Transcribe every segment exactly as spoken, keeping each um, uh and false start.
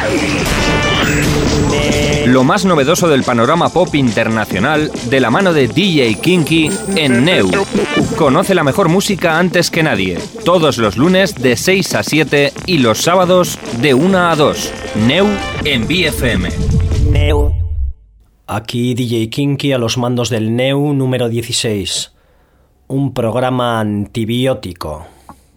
Lo más novedoso del panorama pop internacional de la mano de D J Kinky en Neu. Conoce la mejor música antes que nadie. Todos los lunes de seis a siete y los sábados de una a dos. Neu en B F M. Neu. Aquí D J Kinky a los mandos del Neu número dieciséis. Un programa antibiótico.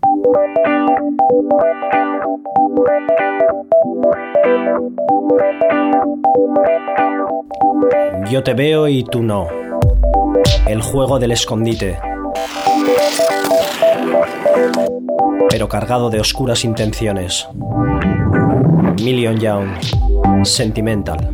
Yo te veo y tú no. El juego del escondite. Pero cargado de oscuras intenciones. Million Young. Sentimental.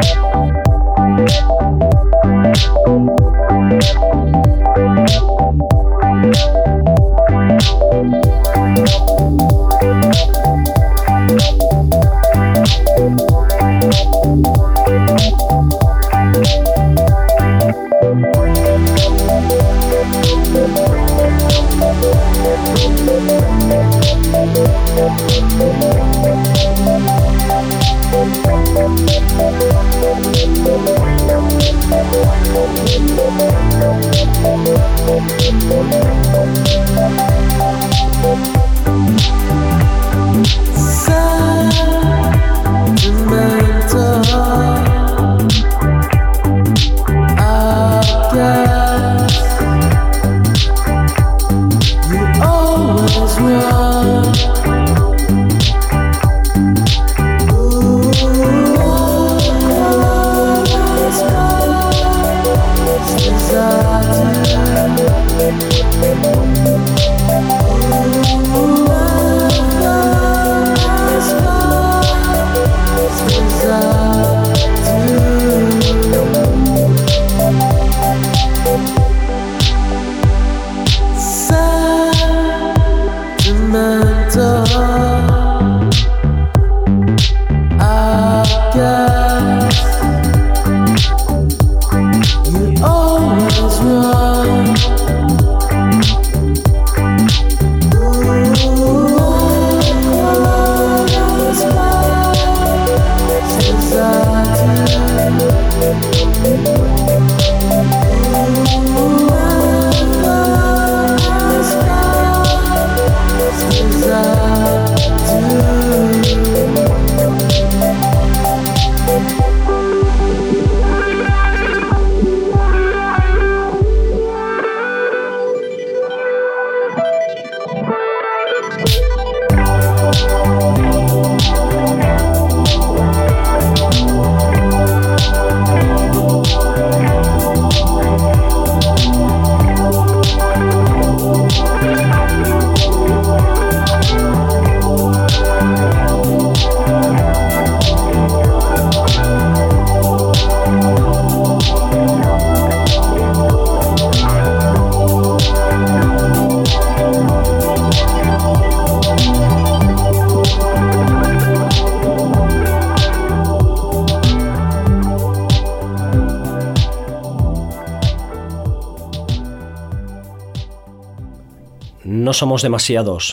No somos demasiados.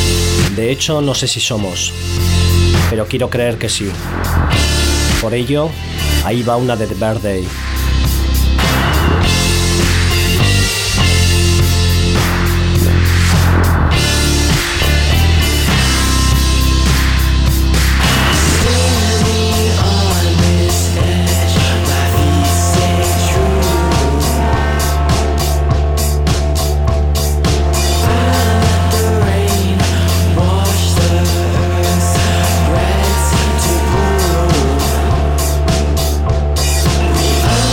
De hecho, no sé si somos. Pero quiero creer que sí. Por ello, ahí va una de The Birthday. We'll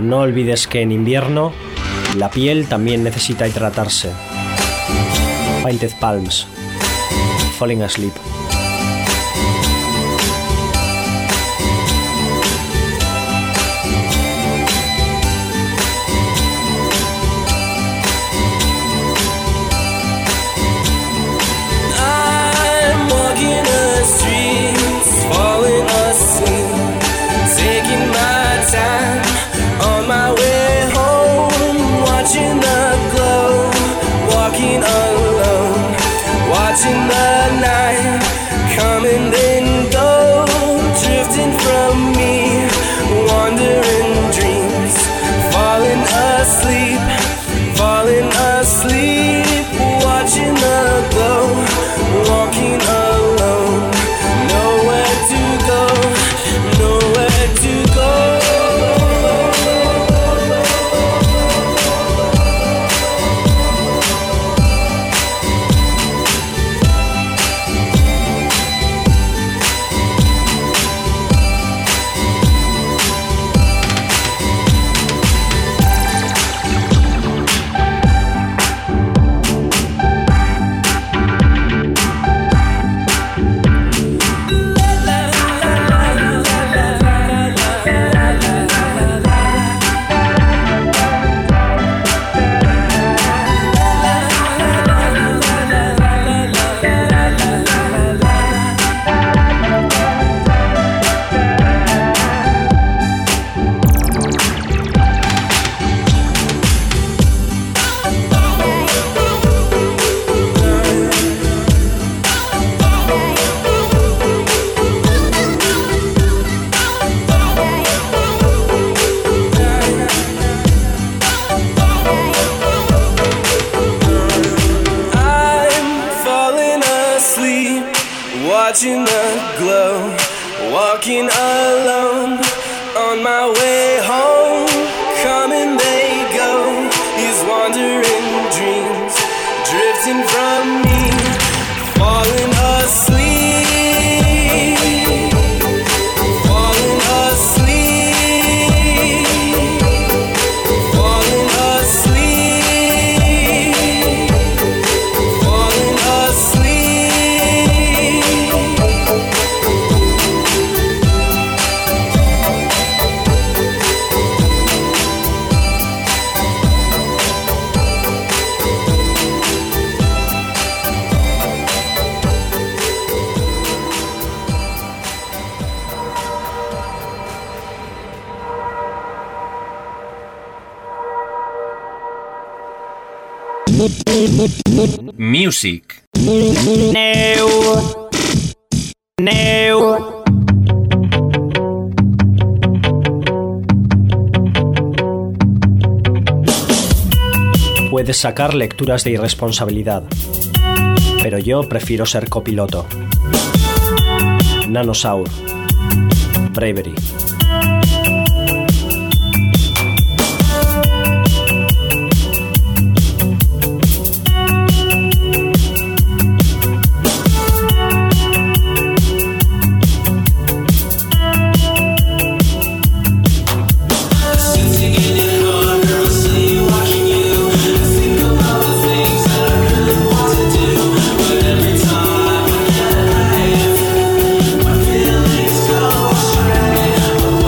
No olvides que en invierno la piel también necesita hidratarse. Painted Palms, Falling Asleep. Watching the night come and then go, drifting from me, wandering dreams, falling asleep, falling asleep, watching the glow, walking alone, nowhere to go, nowhere to go. Watching the glow, walking alone, on my way home, come and they go, these wandering dreams, drifting from me, falling asleep, falling asleep, falling asleep, falling asleep. Music. New. New. Puedes sacar lecturas de irresponsabilidad, pero yo prefiero ser copiloto. Nanosaur, Bravery. Feelings go astray.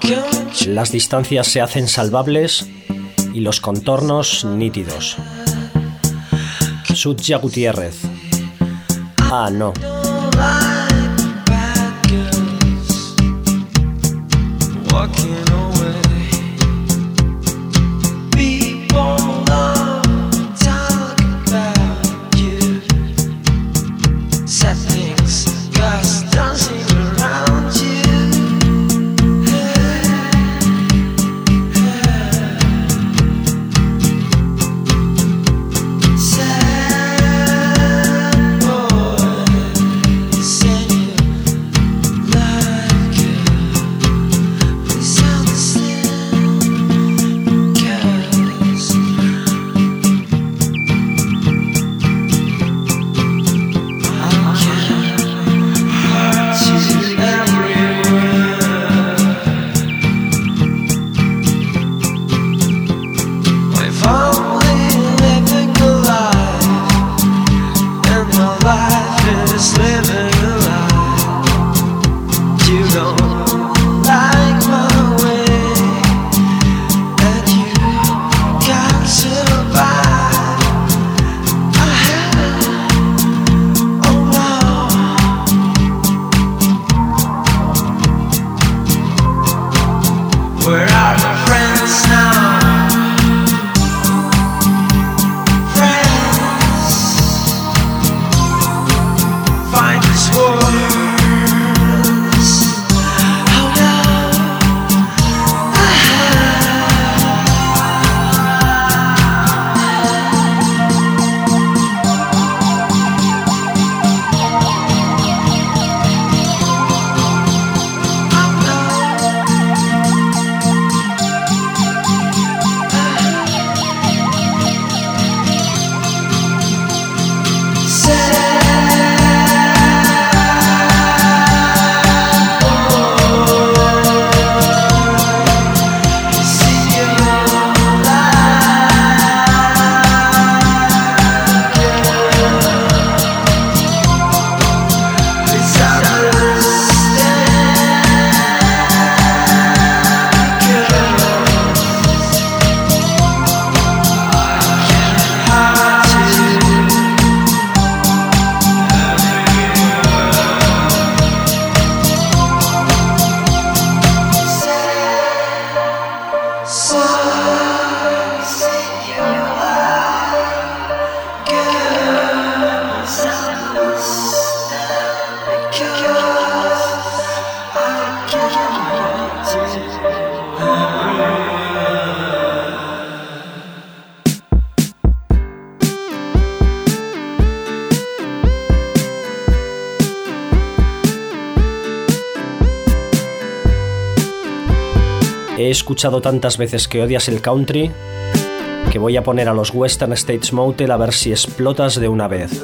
Las distancias se hacen salvables y los contornos nítidos. Sutja Gutiérrez. Ah, no. He escuchado tantas veces que odias el country que voy a poner a los Western States Motel a ver si explotas de una vez.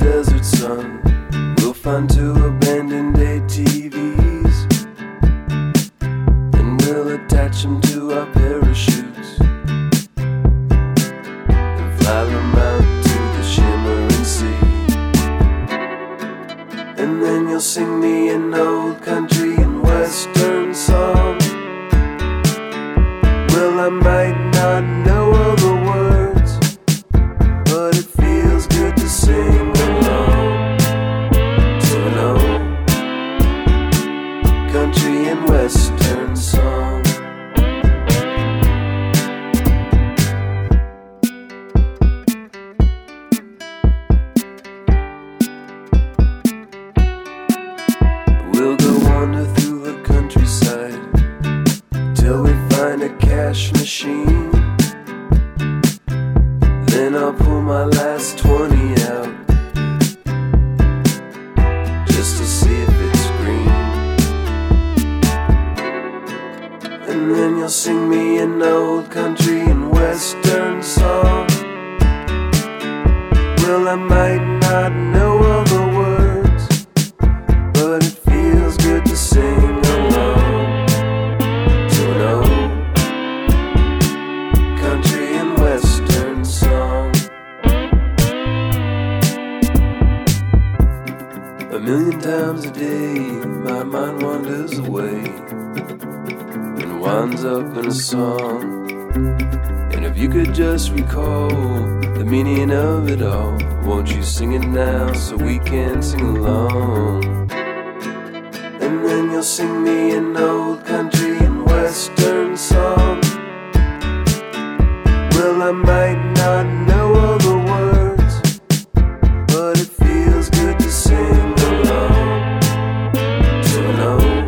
And then you'll sing me an old country and western song. Well, I might not know all the words, but it feels good to sing along to an old country and western song. We'll go wander through the countryside till we find a cash machine. Then I'll pull my last twenty out just to see if it's green. And then you'll sing me an old country and western song. Well, I might not know all the words, but it feels good to sing along to an old country and western song. A million times a day my mind wanders away and winds up in a song. And if you could just recall the meaning of it all, won't you sing it now so we can sing along? And then you'll sing me an old country and western song. Well, I might not know all the words, but it feels good to sing along to an old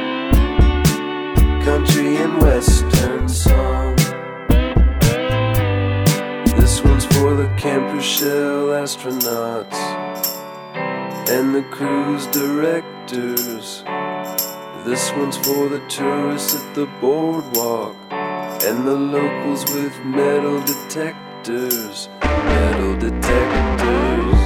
country and western song. This one's for the Camp Rochelle astronauts and the cruise directors. This one's for the tourists at the boardwalk and the locals with metal detectors, metal detectors.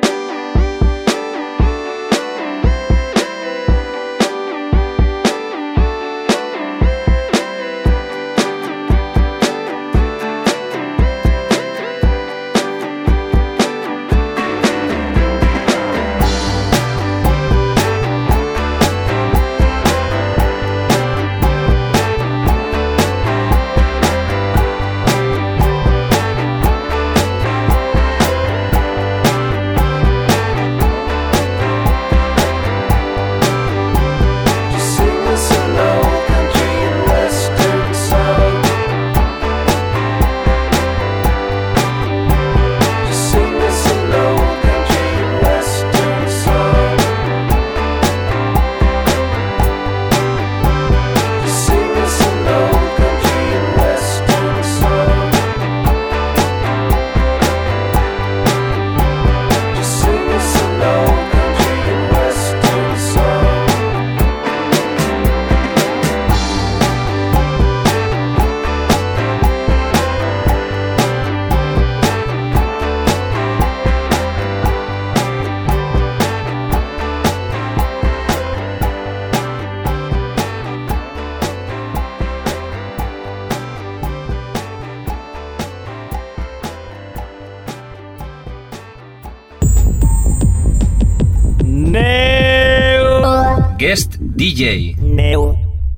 Guest D J. Neu.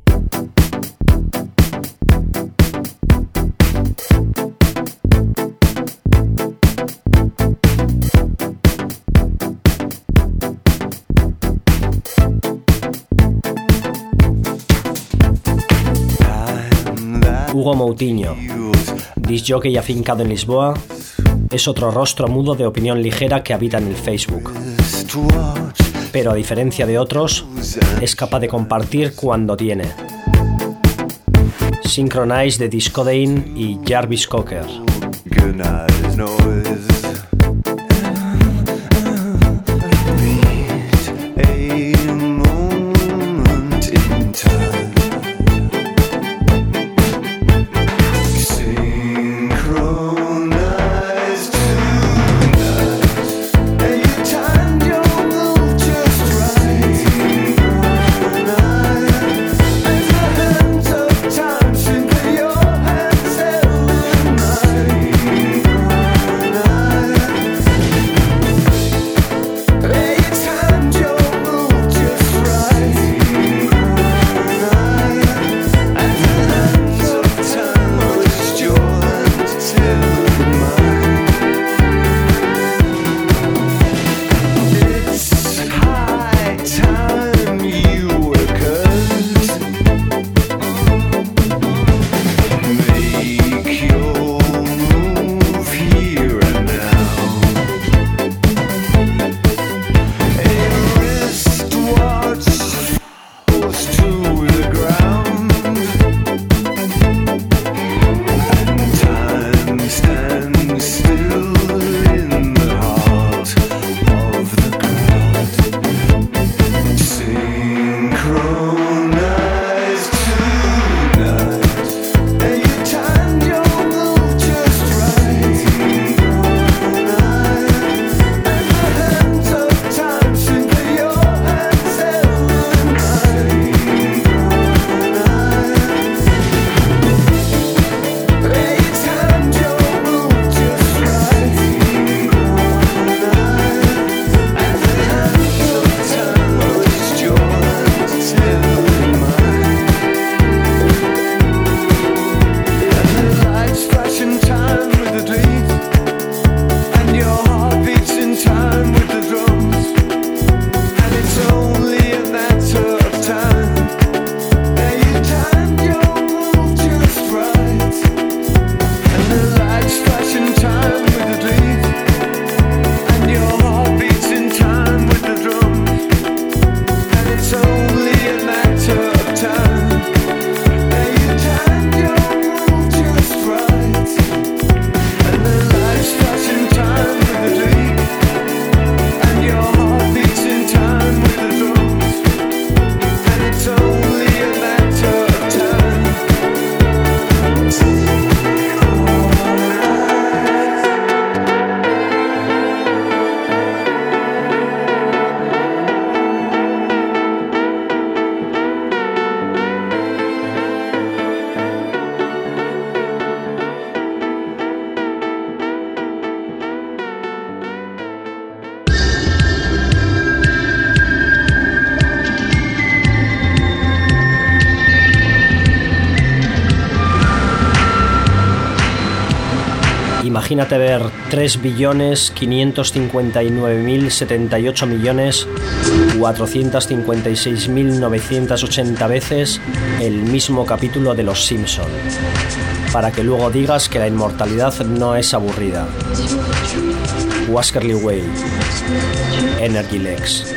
Hugo Moutinho, discjockey afincado en Lisboa, es otro rostro mudo de opinión ligera que habita en el Facebook. Pero a diferencia de otros, es capaz de compartir cuando tiene. Synchronize de Discodane y Jarvis Cocker. Time simply your hands held in mine. Imagínate ver tres billones quinientos cincuenta y nueve mil setenta y ocho millones cuatrocientos cincuenta y seis mil novecientos ochenta veces el mismo capítulo de Los Simpson, para que luego digas que la inmortalidad no es aburrida. Waskerly Way, Energy Legs.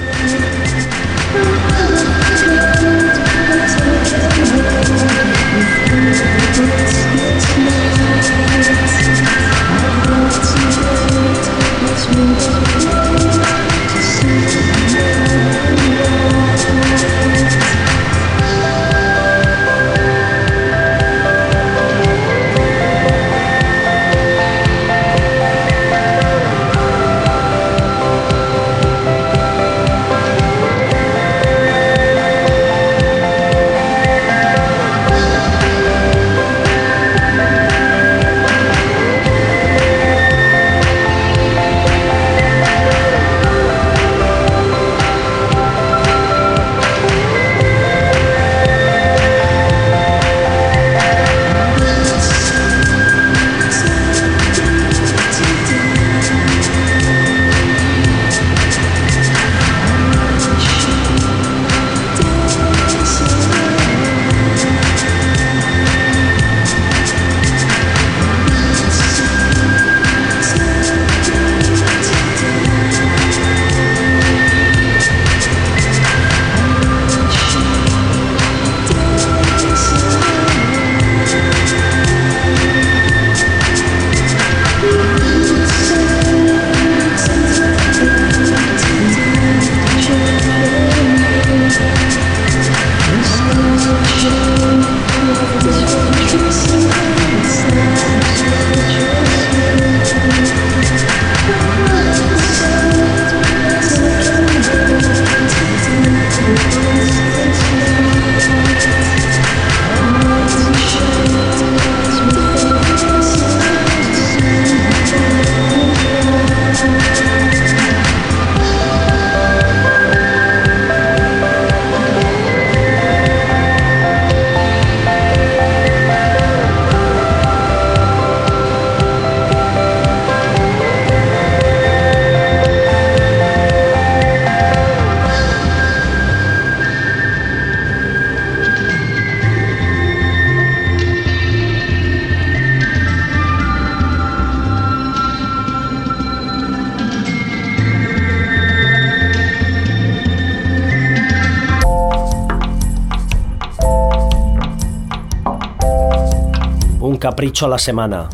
Capricho a la semana.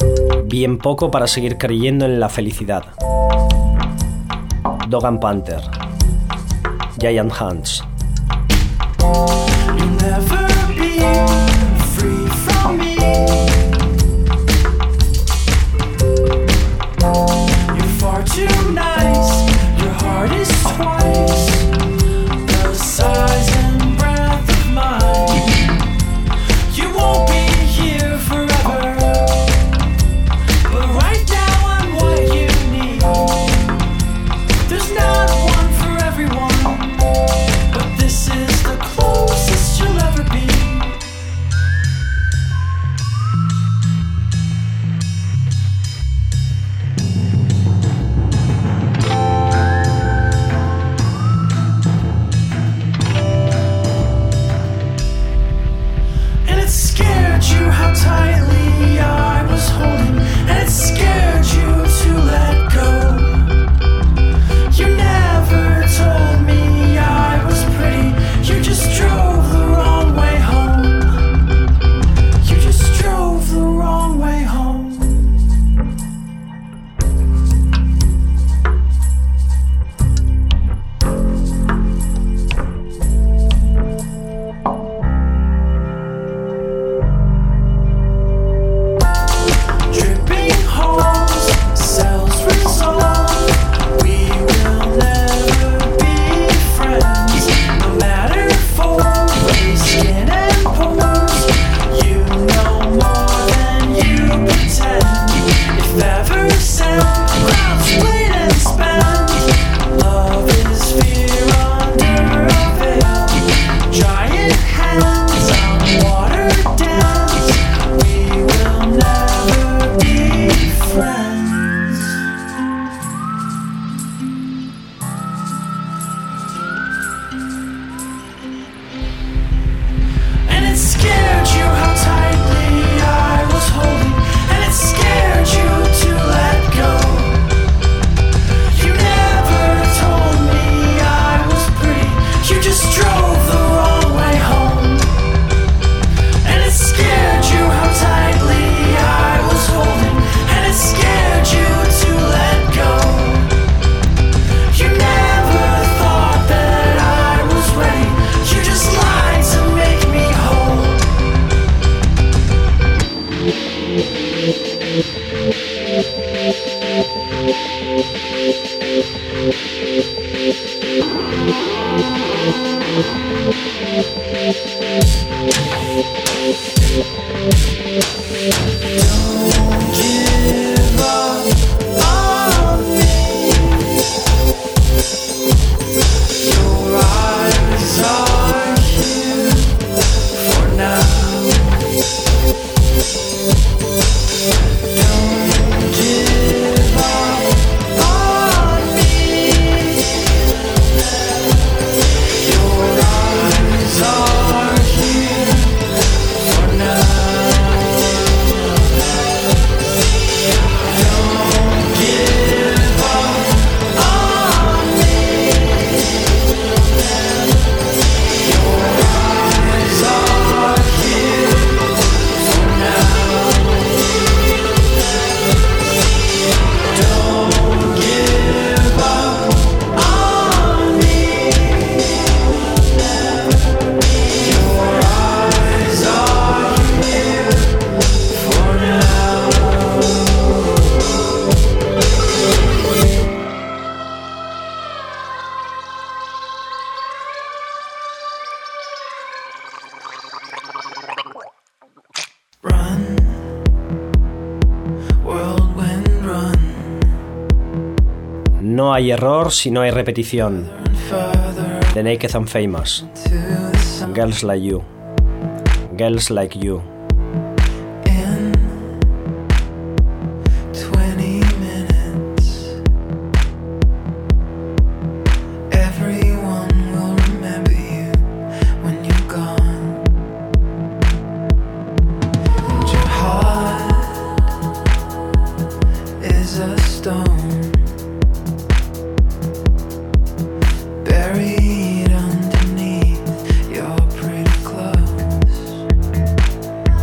Bien poco para seguir creyendo en la felicidad. Dog and Panther. Giant Hands. No hay error si no hay repetición. The Naked and Famous. Girls Like You. Girls Like You. Buried underneath your pretty clothes.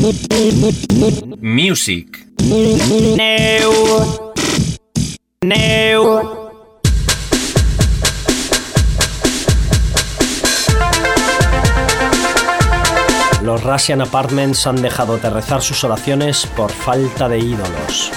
Music. Neu. Neu. Los Russian Apartments han dejado de rezar sus oraciones por falta de ídolos.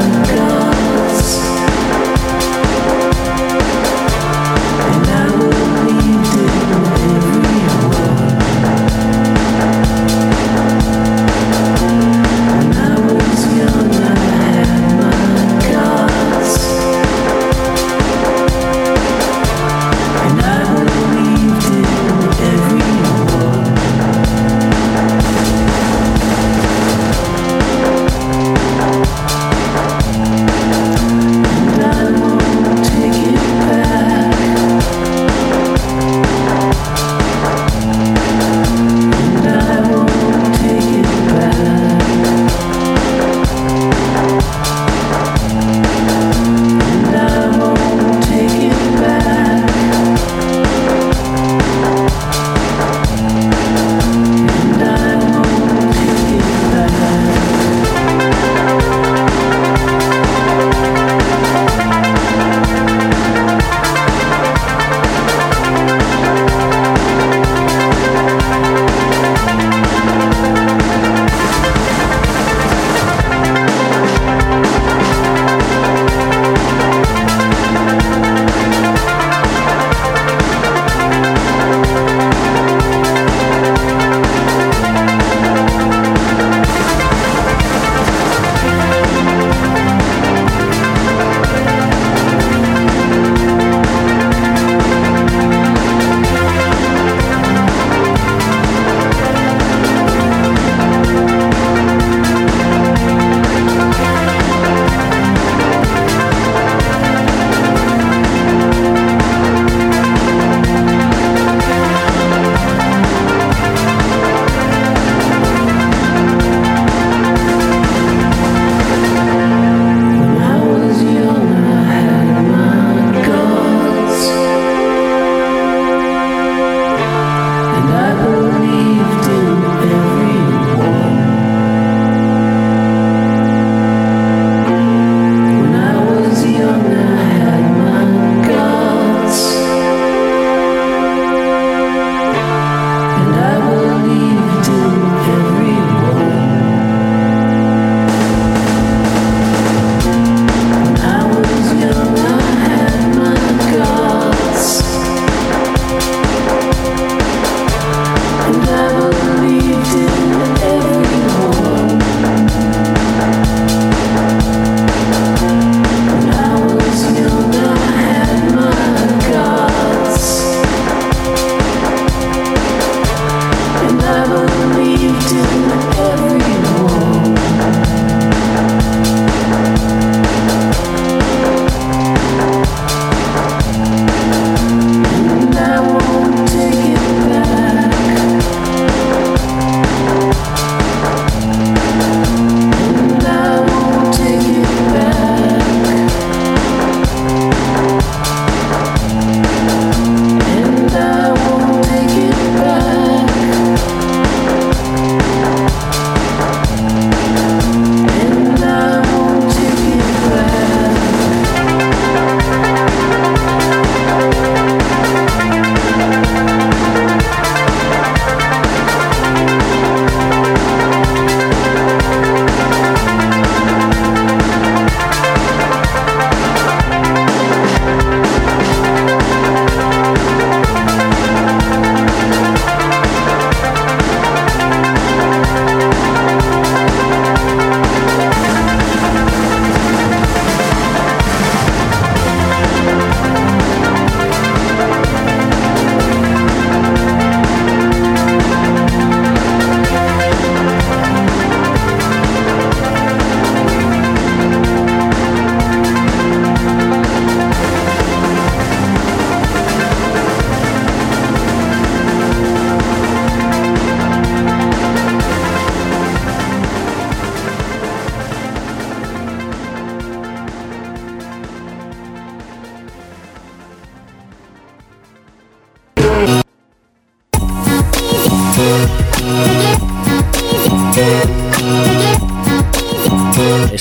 I will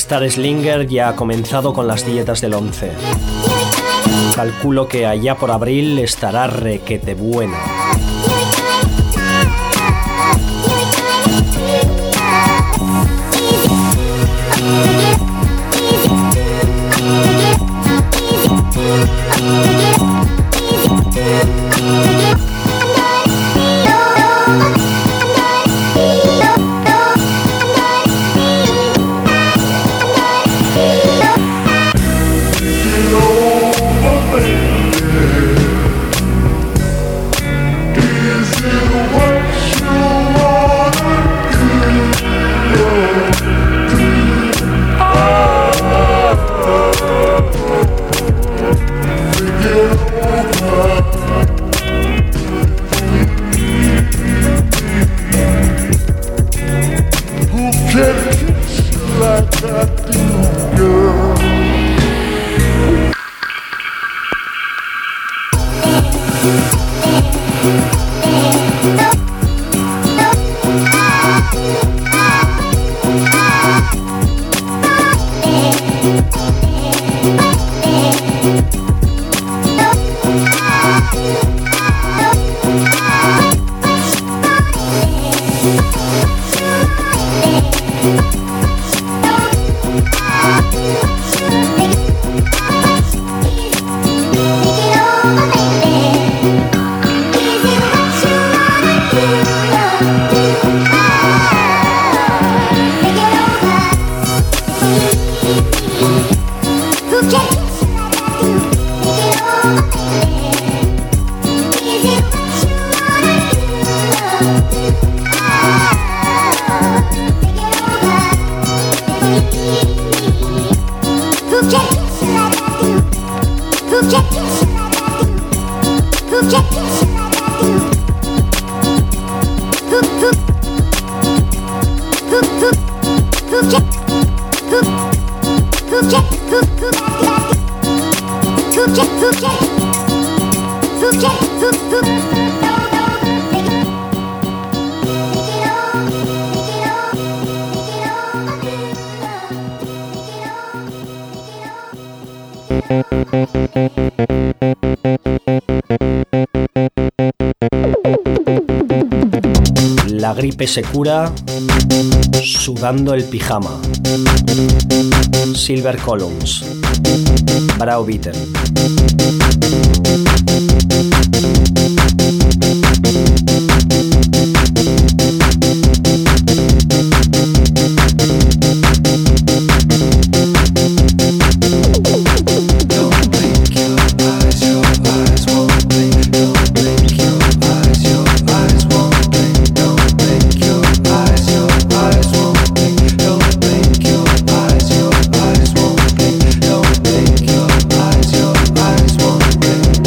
Star Slinger ya ha comenzado con las dietas del once. Calculo que allá por abril estará requete buena. La gripe se cura sudando el pijama. Silver Columns. Browbeaten. Eyes won't blink.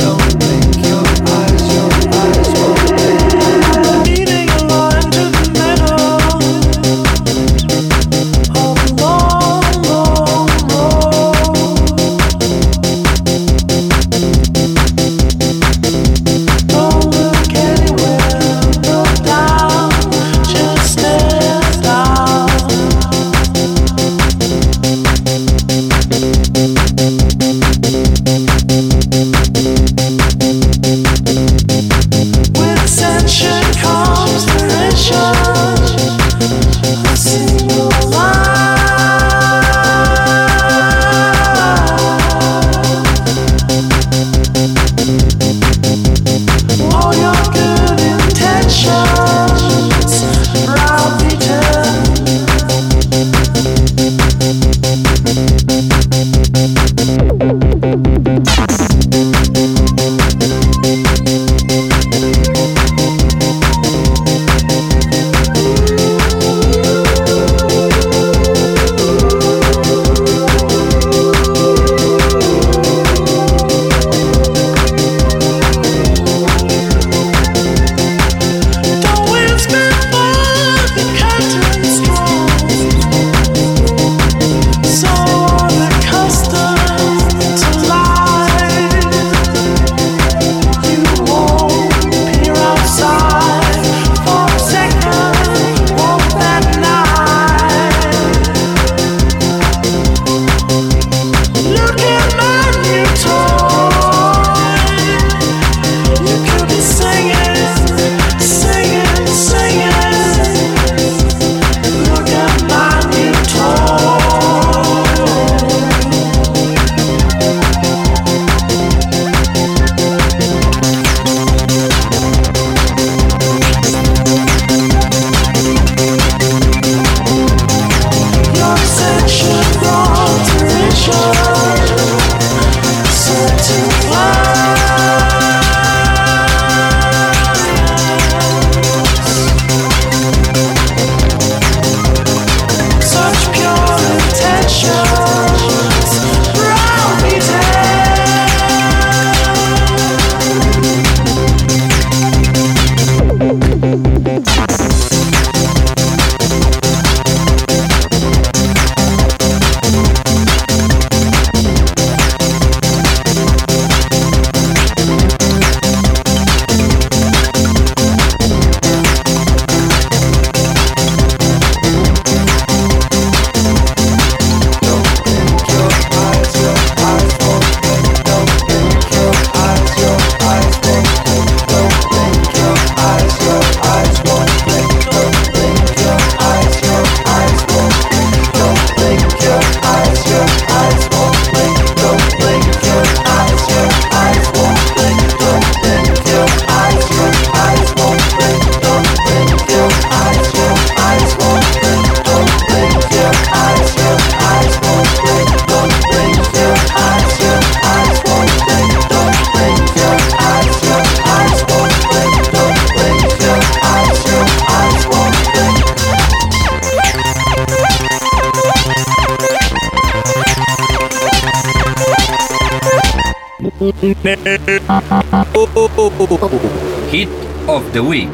Hit of the Week.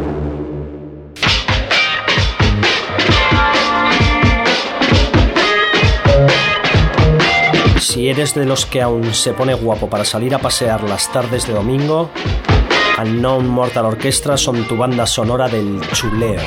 Si eres de los que aún se pone guapo para salir a pasear las tardes de domingo, Unknown Mortal Orchestra son tu banda sonora del chuleo.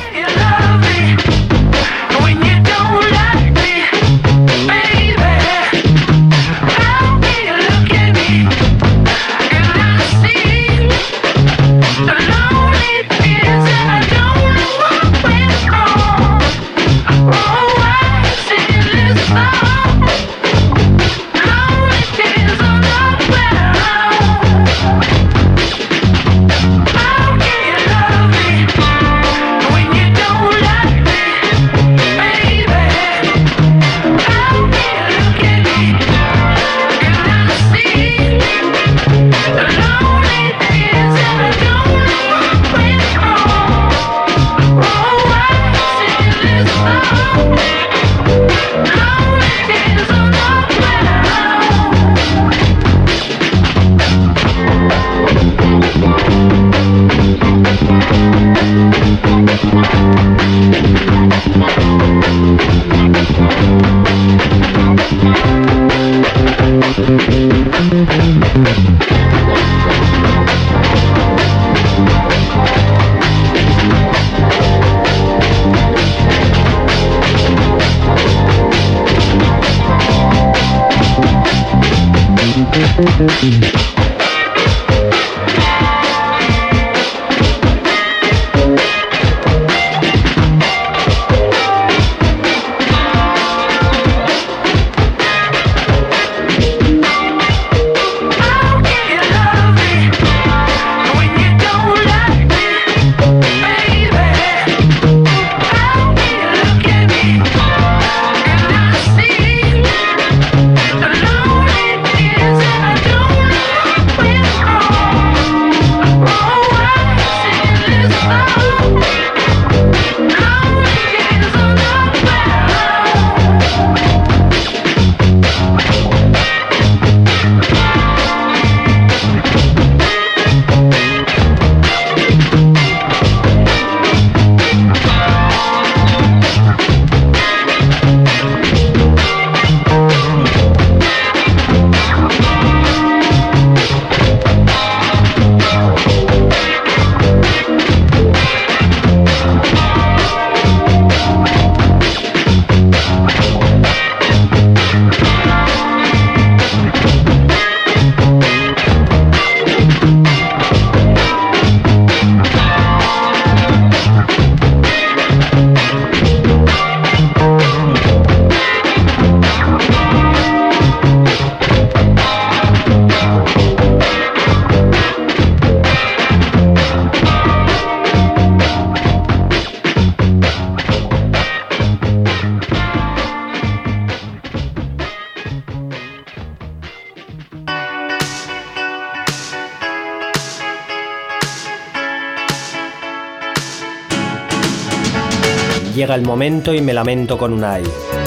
Llega el momento y me lamento con Unai.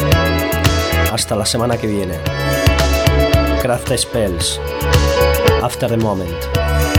Hasta la semana que viene. Craft Spells. After the Moment.